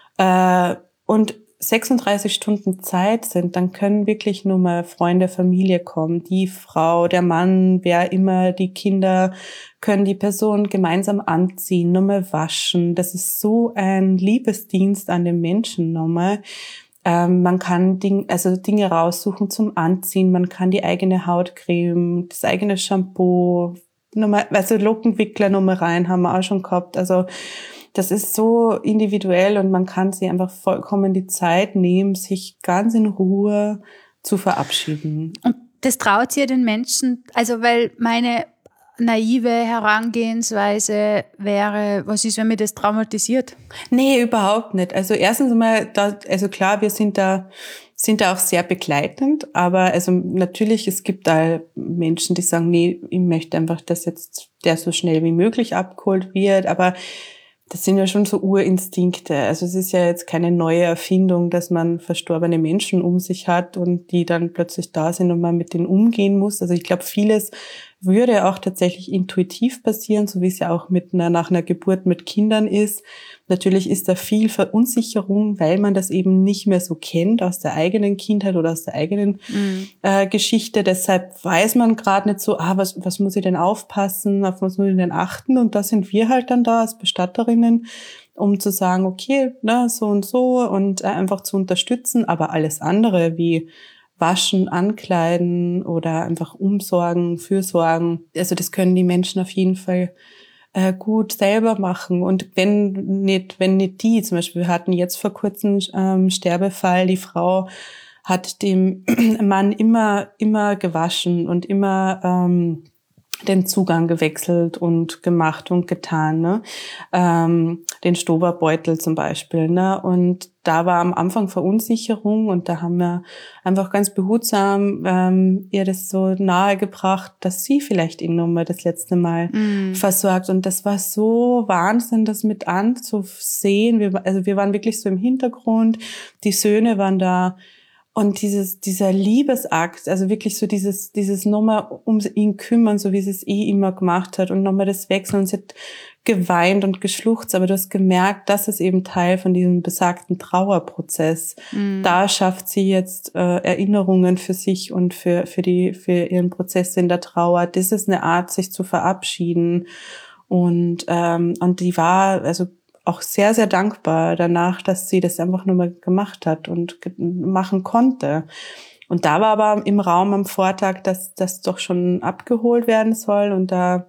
äh, und sechsunddreißig Stunden Zeit sind, dann können wirklich nur mal Freunde, Familie kommen, die Frau, der Mann, wer immer, die Kinder, können die Person gemeinsam anziehen, nur mal waschen. Das ist so ein Liebesdienst an den Menschen nochmal. Ähm, man kann Ding, also Dinge raussuchen zum Anziehen, man kann die eigene Hautcreme, das eigene Shampoo, nochmal, also Lockenwickler nochmal rein, haben wir auch schon gehabt, also das ist so individuell und man kann sich einfach vollkommen die Zeit nehmen, sich ganz in Ruhe zu verabschieden.
Und das traut ihr den Menschen, also weil meine naive Herangehensweise wäre, was ist, wenn mich das traumatisiert?
Nee, überhaupt nicht. Also erstens einmal, da, also klar, wir sind da sind da auch sehr begleitend, aber also natürlich, es gibt da Menschen, die sagen, nee, ich möchte einfach, dass jetzt der so schnell wie möglich abgeholt wird, aber das sind ja schon so Urinstinkte. Also es ist ja jetzt keine neue Erfindung, dass man verstorbene Menschen um sich hat und die dann plötzlich da sind und man mit denen umgehen muss. Also ich glaube, vieles würde auch tatsächlich intuitiv passieren, so wie es ja auch mit einer, nach einer Geburt mit Kindern ist. Natürlich ist da viel Verunsicherung, weil man das eben nicht mehr so kennt aus der eigenen Kindheit oder aus der eigenen mhm. äh, Geschichte. Deshalb weiß man gerade nicht so, ah, was, was muss ich denn aufpassen, auf was muss ich denn achten? Und da sind wir halt dann da als Bestatterinnen, um zu sagen, okay, na, so und so und äh, einfach zu unterstützen. Aber alles andere wie Waschen, Ankleiden oder einfach umsorgen, fürsorgen. Also das können die Menschen auf jeden Fall äh, gut selber machen. Und wenn nicht, wenn nicht die, zum Beispiel, wir hatten jetzt vor kurzem ähm, Sterbefall, die Frau hat dem Mann immer, immer gewaschen und immer ähm, den Zugang gewechselt und gemacht und getan, ne? Ähm, den Stoberbeutel zum Beispiel, ne? Und da war am Anfang Verunsicherung und da haben wir einfach ganz behutsam ähm, ihr das so nahegebracht, dass sie vielleicht ihn nochmal das letzte Mal mm. versorgt. Und das war so Wahnsinn, das mit anzusehen. Wir, also wir waren wirklich so im Hintergrund, die Söhne waren da. Und dieses, dieser Liebesakt, also wirklich so dieses, dieses nochmal um ihn kümmern, so wie sie es eh immer gemacht hat und nochmal das Wechseln. Und sie hat geweint und geschluchzt, aber du hast gemerkt, das ist eben Teil von diesem besagten Trauerprozess. Mhm. Da schafft sie jetzt äh, Erinnerungen für sich und für, für die, für ihren Prozess in der Trauer. Das ist eine Art, sich zu verabschieden. Und, ähm, und die war, also, auch sehr, sehr dankbar danach, dass sie das einfach nur mal gemacht hat und ge- machen konnte. Und da war aber im Raum am Vortag, dass das doch schon abgeholt werden soll. Und da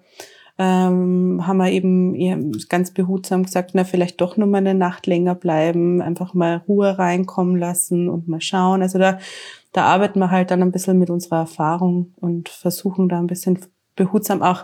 ähm, haben wir eben ganz behutsam gesagt, na, vielleicht doch nur mal eine Nacht länger bleiben, einfach mal Ruhe reinkommen lassen und mal schauen. Also da, da arbeiten wir halt dann ein bisschen mit unserer Erfahrung und versuchen da ein bisschen behutsam auch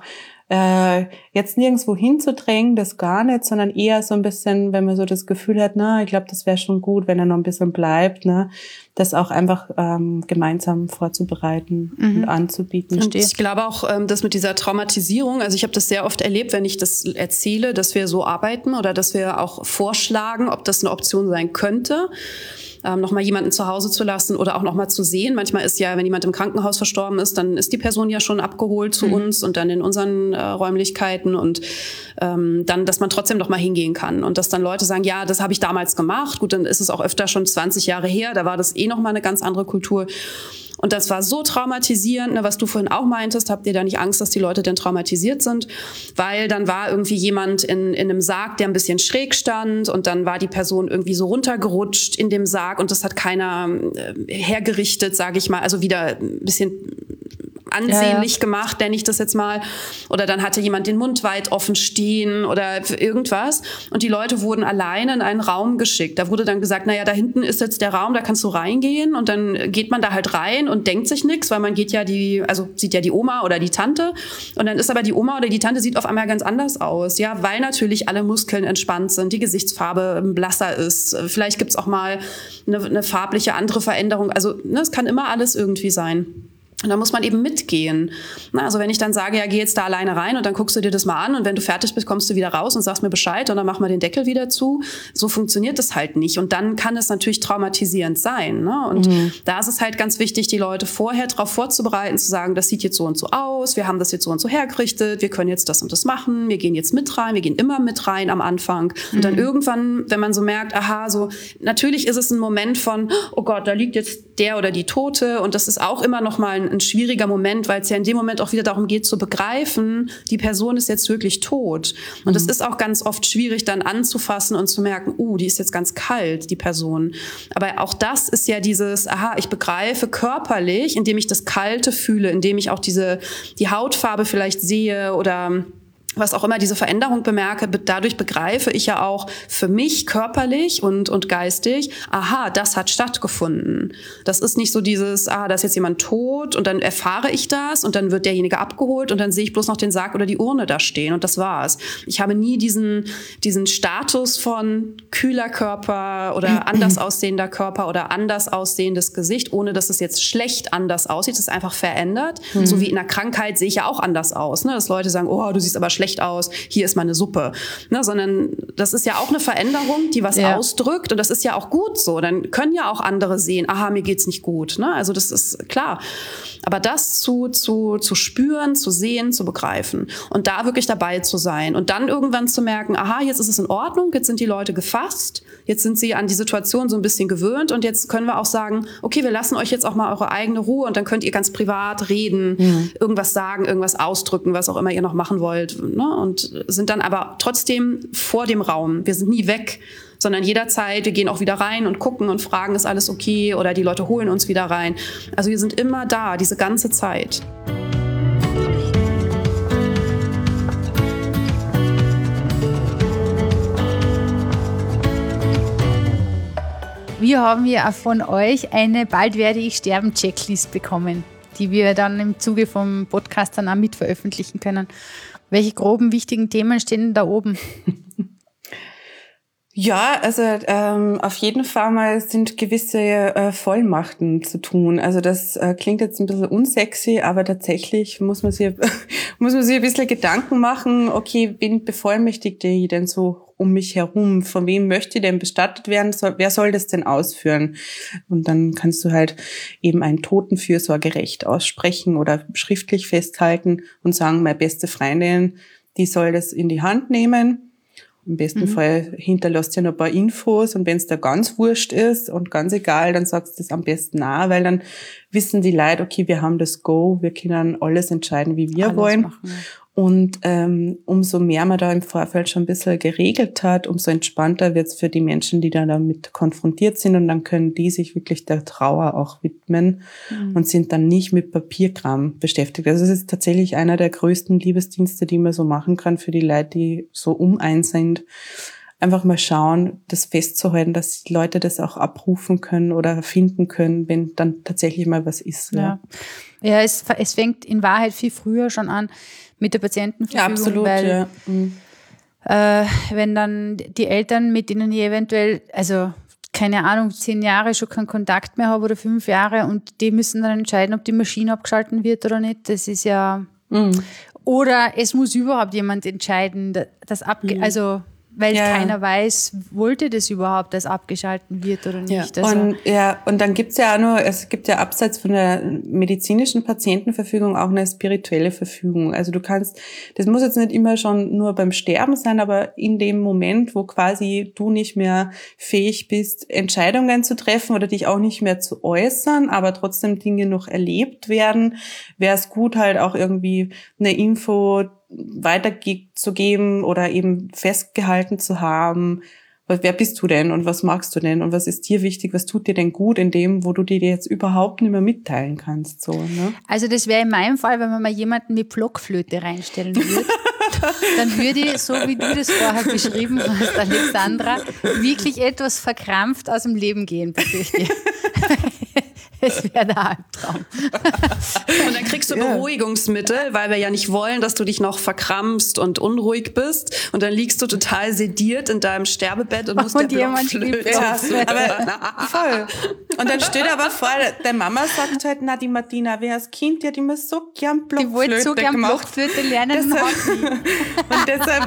äh, jetzt nirgendwo hinzudrängen, das gar nicht, sondern eher so ein bisschen, wenn man so das Gefühl hat, na, ich glaube, das wäre schon gut, wenn er noch ein bisschen bleibt, ne, das auch einfach ähm, gemeinsam vorzubereiten mhm. und anzubieten.
Und ich glaube auch, ähm, dass mit dieser Traumatisierung, also ich habe das sehr oft erlebt, wenn ich das erzähle, dass wir so arbeiten oder dass wir auch vorschlagen, ob das eine Option sein könnte, ähm, nochmal jemanden zu Hause zu lassen oder auch nochmal zu sehen. Manchmal ist ja, wenn jemand im Krankenhaus verstorben ist, dann ist die Person ja schon abgeholt zu mhm. uns und dann in unseren äh, Räumlichkeiten und ähm, dann, dass man trotzdem noch mal hingehen kann und dass dann Leute sagen, ja, das habe ich damals gemacht. Gut, dann ist es auch öfter schon zwanzig Jahre her, da war das eh nochmal eine ganz andere Kultur. Und das war so traumatisierend, ne, was du vorhin auch meintest, habt ihr da nicht Angst, dass die Leute denn traumatisiert sind? Weil dann war irgendwie jemand in, in einem Sarg, der ein bisschen schräg stand und dann war die Person irgendwie so runtergerutscht in dem Sarg und das hat keiner äh, hergerichtet, sage ich mal, also wieder ein bisschen ansehnlich ja, ja. gemacht, nenne ich das jetzt mal. Oder dann hatte jemand den Mund weit offen stehen oder irgendwas. Und die Leute wurden alleine in einen Raum geschickt. Da wurde dann gesagt, naja, da hinten ist jetzt der Raum, da kannst du reingehen. Und dann geht man da halt rein und denkt sich nichts, weil man geht ja die, also sieht ja die Oma oder die Tante. Und dann ist aber die Oma oder die Tante sieht auf einmal ganz anders aus. Ja, weil natürlich alle Muskeln entspannt sind, die Gesichtsfarbe blasser ist. Vielleicht gibt's auch mal eine, eine farbliche andere Veränderung. Also ne, es kann immer alles irgendwie sein. Und da muss man eben mitgehen. Also wenn ich dann sage, ja, geh jetzt da alleine rein und dann guckst du dir das mal an und wenn du fertig bist, kommst du wieder raus und sagst mir Bescheid und dann machen wir den Deckel wieder zu. So funktioniert das halt nicht. Und dann kann es natürlich traumatisierend sein. Ne? Und mhm. da ist es halt ganz wichtig, die Leute vorher darauf vorzubereiten, zu sagen, das sieht jetzt so und so aus, wir haben das jetzt so und so hergerichtet, wir können jetzt das und das machen, wir gehen jetzt mit rein, wir gehen immer mit rein am Anfang. Mhm. Und dann irgendwann, wenn man so merkt, aha, so natürlich ist es ein Moment von, oh Gott, da liegt jetzt der oder die Tote und das ist auch immer noch mal ein ein schwieriger Moment, weil es ja in dem Moment auch wieder darum geht zu begreifen, die Person ist jetzt wirklich tot. Und es mhm. ist auch ganz oft schwierig dann anzufassen und zu merken, uh, die ist jetzt ganz kalt, die Person. Aber auch das ist ja dieses, aha, ich begreife körperlich, indem ich das Kalte fühle, indem ich auch diese die Hautfarbe vielleicht sehe oder was auch immer diese Veränderung bemerke, dadurch begreife ich ja auch für mich körperlich und, und geistig, aha, das hat stattgefunden. Das ist nicht so dieses, ah, da ist jetzt jemand tot und dann erfahre ich das und dann wird derjenige abgeholt und dann sehe ich bloß noch den Sarg oder die Urne da stehen und das war's. Ich habe nie diesen, diesen Status von kühler Körper oder anders aussehender Körper oder anders aussehendes Gesicht, ohne dass es jetzt schlecht anders aussieht. Es ist einfach verändert. Mhm. So wie in einer Krankheit sehe ich ja auch anders aus, ne? Dass Leute sagen, oh, du siehst aber schlecht aus, hier ist meine Suppe. Ne, sondern das ist ja auch eine Veränderung, die was ja. ausdrückt und das ist ja auch gut so. Dann können ja auch andere sehen, aha, mir geht's nicht gut. Ne? Also das ist klar. Aber das zu, zu, zu spüren, zu sehen, zu begreifen und da wirklich dabei zu sein und dann irgendwann zu merken, aha, jetzt ist es in Ordnung, jetzt sind die Leute gefasst, jetzt sind sie an die Situation so ein bisschen gewöhnt und jetzt können wir auch sagen, okay, wir lassen euch jetzt auch mal eure eigene Ruhe und dann könnt ihr ganz privat reden, mhm. irgendwas sagen, irgendwas ausdrücken, was auch immer ihr noch machen wollt. Ne? Und sind dann aber trotzdem vor dem Raum. Wir sind nie weg, sondern jederzeit, wir gehen auch wieder rein und gucken und fragen, ist alles okay? Oder die Leute holen uns wieder rein. Also wir sind immer da, diese ganze Zeit.
Wir haben ja auch von euch eine Bald werde ich sterben Checklist bekommen, die wir dann im Zuge vom Podcast dann auch mit veröffentlichen können. Welche groben, wichtigen Themen stehen da oben?
Ja, also ähm, auf jeden Fall mal sind gewisse äh, Vollmachten zu tun. Also das äh, klingt jetzt ein bisschen unsexy, aber tatsächlich muss man sich muss man sich ein bisschen Gedanken machen, okay, wen bevollmächtigte ich denn so um mich herum? Von wem möchte ich denn bestattet werden? So, wer soll das denn ausführen? Und dann kannst du halt eben ein Totenfürsorgerecht aussprechen oder schriftlich festhalten und sagen, meine beste Freundin, die soll das in die Hand nehmen. Im besten mhm. Fall hinterlässt ja noch ein paar Infos und wenn es da ganz wurscht ist und ganz egal, dann sagst du das am besten auch, weil dann wissen die Leute, okay, wir haben das Go, wir können alles entscheiden, wie wir alles wollen. Machen, ja. Und ähm, umso mehr man da im Vorfeld schon ein bisschen geregelt hat, umso entspannter wird es für die Menschen, die da damit konfrontiert sind und dann können die sich wirklich der Trauer auch widmen mhm. und sind dann nicht mit Papierkram beschäftigt. Also es ist tatsächlich einer der größten Liebesdienste, die man so machen kann für die Leute, die so um einen sind. Einfach mal schauen, das festzuhalten, dass die Leute das auch abrufen können oder finden können, wenn dann tatsächlich mal was ist.
Ja, ja. ja es, es fängt in Wahrheit viel früher schon an mit der Patientenverfügung.
Ja, absolut,
weil,
ja. Mhm.
äh, wenn dann die Eltern, mit denen ich eventuell, also keine Ahnung, zehn Jahre schon keinen Kontakt mehr habe oder fünf Jahre und die müssen dann entscheiden, ob die Maschine abgeschalten wird oder nicht, das ist ja... Mhm. Oder es muss überhaupt jemand entscheiden, das abge... Mhm. Also... Weil ja, keiner weiß, wollte das überhaupt, dass abgeschalten wird oder nicht.
Ja.
Also
und, ja, und dann gibt's ja auch nur, es gibt ja abseits von der medizinischen Patientenverfügung auch eine spirituelle Verfügung. Also du kannst, das muss jetzt nicht immer schon nur beim Sterben sein, aber in dem Moment, wo quasi du nicht mehr fähig bist, Entscheidungen zu treffen oder dich auch nicht mehr zu äußern, aber trotzdem Dinge noch erlebt werden, wäre es gut, halt auch irgendwie eine Info weiterzugeben oder eben festgehalten zu haben, wer bist du denn und was magst du denn und was ist dir wichtig, was tut dir denn gut in dem, wo du dir jetzt überhaupt nicht mehr mitteilen kannst. So, ne?
Also das wäre in meinem Fall, wenn man mal jemanden mit Blockflöte reinstellen würde, dann würde ich, so wie du das vorher beschrieben hast, Alexandra, wirklich etwas verkrampft aus dem Leben gehen, befürchte ich. Es wäre der Albtraum.
Und dann kriegst du ja. Beruhigungsmittel, weil wir ja nicht wollen, dass du dich noch verkrampfst und unruhig bist. Und dann liegst du total sediert in deinem Sterbebett und musst
und
der Blockflöte.
Ja, aber voll. Und dann steht aber vor, der Mama sagt halt, na, die Martina, wer als Kind, die hat immer so gern Blockflöte gemacht. Die wollte so gern
Blockflöte lernen.
Deshalb, und deshalb...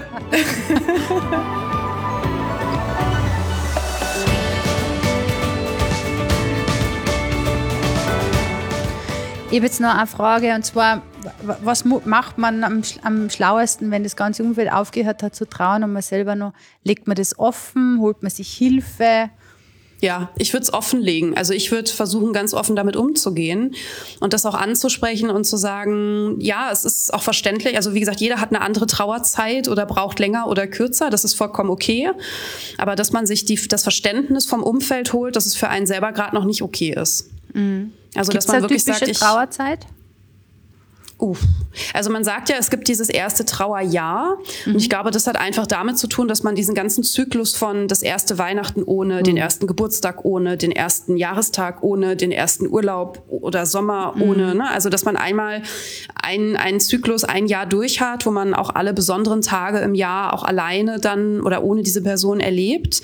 Ich habe jetzt noch eine Frage, und zwar, was macht man am, am schlauesten, wenn das ganze Umfeld aufgehört hat zu trauen und man selber noch, legt man das offen, holt man sich Hilfe?
Ja, ich würde es offenlegen. Also ich würde versuchen, ganz offen damit umzugehen und das auch anzusprechen und zu sagen, ja, es ist auch verständlich. Also wie gesagt, jeder hat eine andere Trauerzeit oder braucht länger oder kürzer. Das ist vollkommen okay. Aber dass man sich die, das Verständnis vom Umfeld holt, dass es für einen selber gerade noch nicht okay ist.
Mhm.
Also
Gibt's
dass man
da
wirklich
typische
sagt, ich,
Trauerzeit?
Uff. Also man sagt ja, es gibt dieses erste Trauerjahr. Mhm. Und ich glaube, das hat einfach damit zu tun, dass man diesen ganzen Zyklus von das erste Weihnachten ohne, mhm. den ersten Geburtstag ohne, den ersten Jahrestag ohne, den ersten Urlaub oder Sommer mhm. ohne. Ne? Also dass man einmal einen, einen Zyklus ein Jahr durch hat, wo man auch alle besonderen Tage im Jahr auch alleine dann oder ohne diese Person erlebt.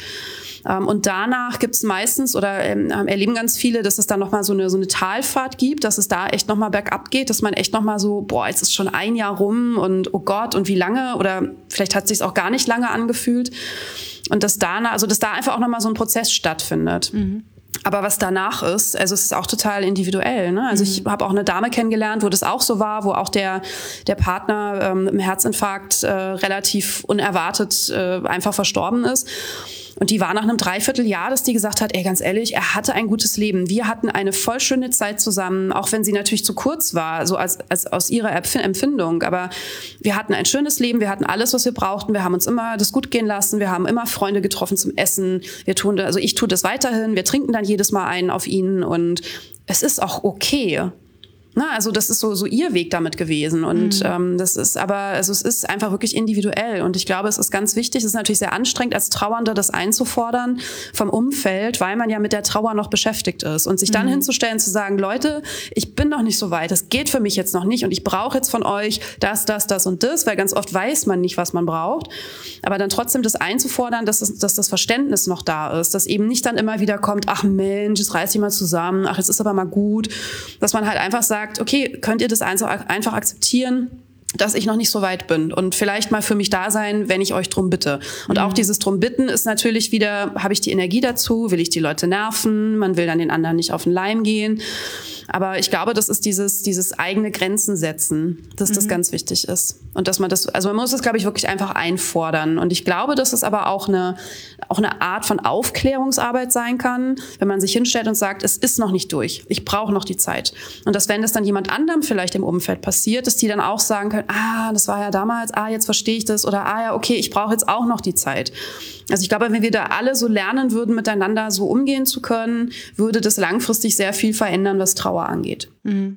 Und danach gibt es meistens oder ähm, erleben ganz viele, dass es dann nochmal so eine, so eine Talfahrt gibt, dass es da echt nochmal bergab geht, dass man echt nochmal so, boah, jetzt ist schon ein Jahr rum und oh Gott, und wie lange? Oder vielleicht hat es sich auch gar nicht lange angefühlt. Und dass da, also dass da einfach auch nochmal so ein Prozess stattfindet. Mhm. Aber was danach ist, also es ist auch total individuell. Ne? Also mhm. ich habe auch eine Dame kennengelernt, wo das auch so war, wo auch der der Partner ähm, mit einem Herzinfarkt äh, relativ unerwartet äh, einfach verstorben ist. Und die war nach einem Dreivierteljahr, dass die gesagt hat, ey, ganz ehrlich, er hatte ein gutes Leben. Wir hatten eine voll schöne Zeit zusammen, auch wenn sie natürlich zu kurz war, so als, als aus ihrer Empfindung. Aber wir hatten ein schönes Leben, wir hatten alles, was wir brauchten. Wir haben uns immer das gut gehen lassen. Wir haben immer Freunde getroffen zum Essen. Wir tun, also ich tue das weiterhin. Wir trinken dann jedes Mal einen auf ihn und es ist auch okay. Na, also das ist so, so ihr Weg damit gewesen und mhm. ähm, das ist aber, also es ist einfach wirklich individuell und ich glaube, es ist ganz wichtig, es ist natürlich sehr anstrengend als Trauernder, das einzufordern vom Umfeld, weil man ja mit der Trauer noch beschäftigt ist und sich dann mhm. hinzustellen, zu sagen, Leute, ich bin noch nicht so weit, das geht für mich jetzt noch nicht und ich brauche jetzt von euch das, das, das und das, weil ganz oft weiß man nicht, was man braucht, aber dann trotzdem das einzufordern, dass das, dass das Verständnis noch da ist, dass eben nicht dann immer wieder kommt, ach Mensch, jetzt reiß dich mal zusammen, ach, jetzt ist aber mal gut, dass man halt einfach sagt, okay, könnt ihr das einfach akzeptieren, dass ich noch nicht so weit bin und vielleicht mal für mich da sein, wenn ich euch drum bitte. Und mhm. auch dieses drum bitten ist natürlich wieder, habe ich die Energie dazu, will ich die Leute nerven, man will dann den anderen nicht auf den Leim gehen. Aber ich glaube, das ist dieses, dieses eigene Grenzen setzen, dass mhm. das ganz wichtig ist. Und dass man das, also man muss das, glaube ich, wirklich einfach einfordern. Und ich glaube, dass es aber auch eine, auch eine Art von Aufklärungsarbeit sein kann, wenn man sich hinstellt und sagt, es ist noch nicht durch, ich brauche noch die Zeit. Und dass, wenn es dann jemand anderem vielleicht im Umfeld passiert, dass die dann auch sagen können, ah, das war ja damals, ah, jetzt verstehe ich das oder ah ja, okay, ich brauche jetzt auch noch die Zeit. Also ich glaube, wenn wir da alle so lernen würden, miteinander so umgehen zu können, würde das langfristig sehr viel verändern, was Trauer angeht.
Mhm.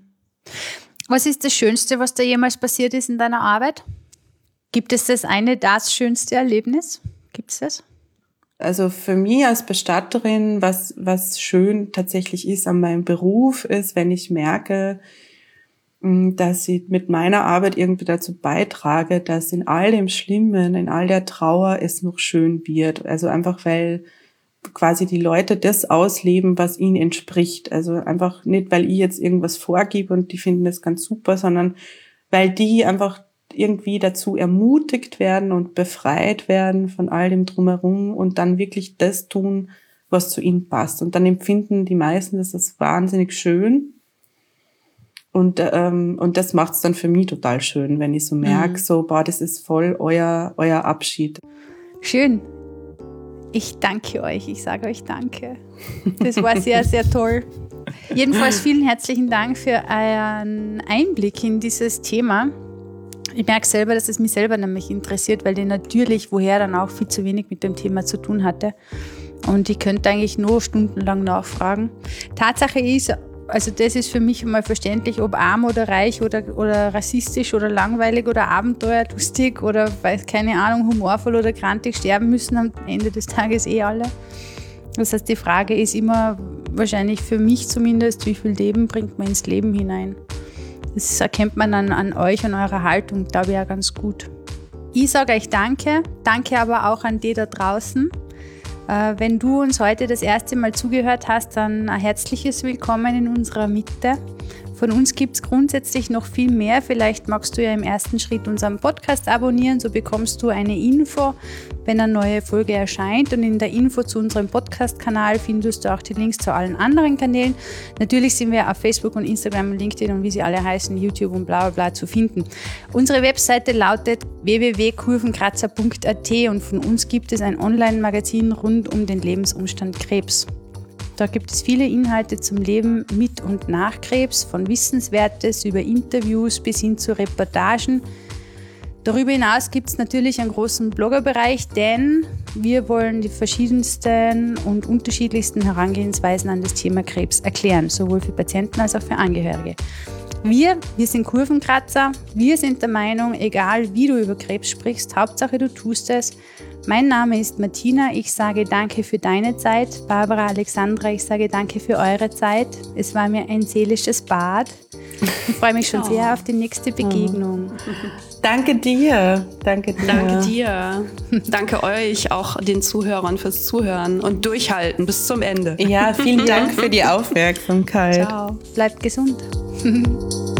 Was ist das Schönste, was da jemals passiert ist in deiner Arbeit? Gibt es das eine, das schönste Erlebnis? Gibt es das?
Also für mich als Bestatterin, was, was schön tatsächlich ist an meinem Beruf, ist, wenn ich merke, dass ich mit meiner Arbeit irgendwie dazu beitrage, dass in all dem Schlimmen, in all der Trauer es noch schön wird. Also einfach, weil quasi die Leute das ausleben, was ihnen entspricht. Also einfach nicht, weil ich jetzt irgendwas vorgebe und die finden das ganz super, sondern weil die einfach irgendwie dazu ermutigt werden und befreit werden von all dem Drumherum und dann wirklich das tun, was zu ihnen passt. Und dann empfinden die meisten das als wahnsinnig schön. Und, ähm, und das macht's dann für mich total schön, wenn ich so merke, mhm. so, boah, das ist voll euer, euer Abschied.
Schön. Ich danke euch. Ich sage euch danke. Das war sehr, sehr toll. Jedenfalls vielen herzlichen Dank für euren Einblick in dieses Thema. Ich merke selber, dass es mich selber nämlich interessiert, weil ich natürlich woher dann auch viel zu wenig mit dem Thema zu tun hatte. Und ich könnte eigentlich nur stundenlang nachfragen. Tatsache ist, also das ist für mich einmal verständlich, ob arm oder reich oder, oder rassistisch oder langweilig oder abenteuerlustig oder, weiß keine Ahnung, humorvoll oder grantig, sterben müssen am Ende des Tages eh alle. Das heißt, die Frage ist immer wahrscheinlich für mich zumindest, wie viel Leben bringt man ins Leben hinein? Das erkennt man an, an euch und eurer Haltung, glaube ich, auch ganz gut. Ich sage euch danke, danke aber auch an die da draußen. Äh, wenn du uns heute das erste Mal zugehört hast, dann ein herzliches Willkommen in unserer Mitte. Von uns gibt es grundsätzlich noch viel mehr. Vielleicht magst du ja im ersten Schritt unseren Podcast abonnieren, so bekommst du eine Info, wenn eine neue Folge erscheint. Und in der Info zu unserem Podcast-Kanal findest du auch die Links zu allen anderen Kanälen. Natürlich sind wir auf Facebook und Instagram und LinkedIn und wie sie alle heißen, YouTube und bla bla bla zu finden. Unsere Webseite lautet w w w punkt kurvenkratzer punkt a t und von uns gibt es ein Online-Magazin rund um den Lebensumstand Krebs. Da gibt es viele Inhalte zum Leben mit und nach Krebs, von Wissenswertes über Interviews bis hin zu Reportagen. Darüber hinaus gibt es natürlich einen großen Bloggerbereich, denn wir wollen die verschiedensten und unterschiedlichsten Herangehensweisen an das Thema Krebs erklären, sowohl für Patienten als auch für Angehörige. Wir, wir sind Kurvenkratzer. Wir sind der Meinung, egal wie du über Krebs sprichst, Hauptsache du tust es. Mein Name ist Martina. Ich sage danke für deine Zeit. Barbara, Alexandra, ich sage danke für eure Zeit. Es war mir ein seelisches Bad. Ich freue mich schon oh. sehr auf die nächste Begegnung.
Danke dir. Danke dir.
Danke dir. Danke euch, auch den Zuhörern fürs Zuhören und Durchhalten bis zum Ende.
Ja, vielen Dank für die Aufmerksamkeit.
Ciao. Bleibt gesund.